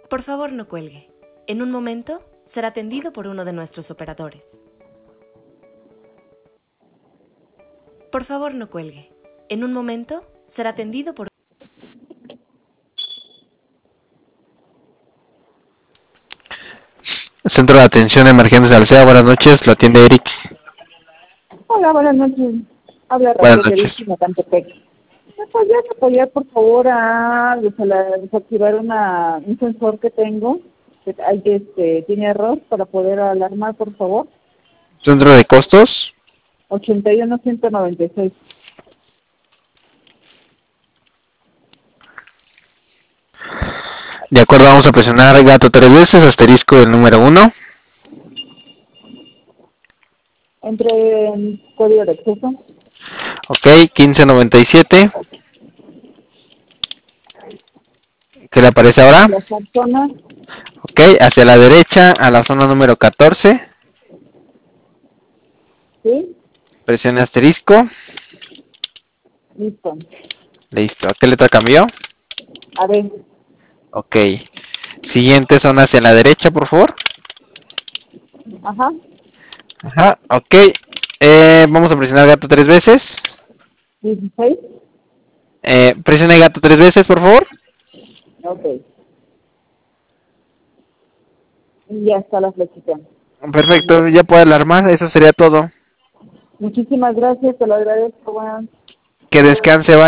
Por favor, no cuelgue. En un momento será atendido por uno de nuestros operadores. Por favor, no cuelgue. En un momento será atendido por... Centro de Atención Emergentes de Alsea, buenas noches, lo atiende Eric. Hola, buenas noches. Habla Buenas Raquel de noches. Víctima, Cantepec. ¿Me podrías apoyar, por favor, a desactivar un sensor que tengo? Que hay tiene error para poder alarmar, por favor. Centro de Costos. 81196. De acuerdo, vamos a presionar gato 3 veces, asterisco el número 1. Entre en código de acceso. Ok, 1597. ¿Qué le aparece ahora? La zona. Ok, hacia la derecha, a la zona número 14. ¿Sí? Presione asterisco. Listo. Listo. ¿A qué letra cambió? A ver. Ok. Siguiente zona hacia la derecha, por favor. Ajá. Ajá, ok. Vamos a presionar gato 3 veces. 16. Presione gato 3 veces, por favor. Ok. Y ya está la flechita. Perfecto, ya puede alarmar, eso sería todo. Muchísimas gracias, te lo agradezco, Juan. Que descanse, bye.